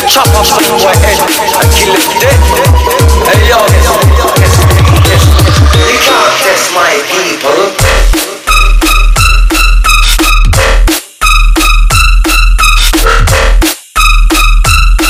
chop off the boy head and kill him dead.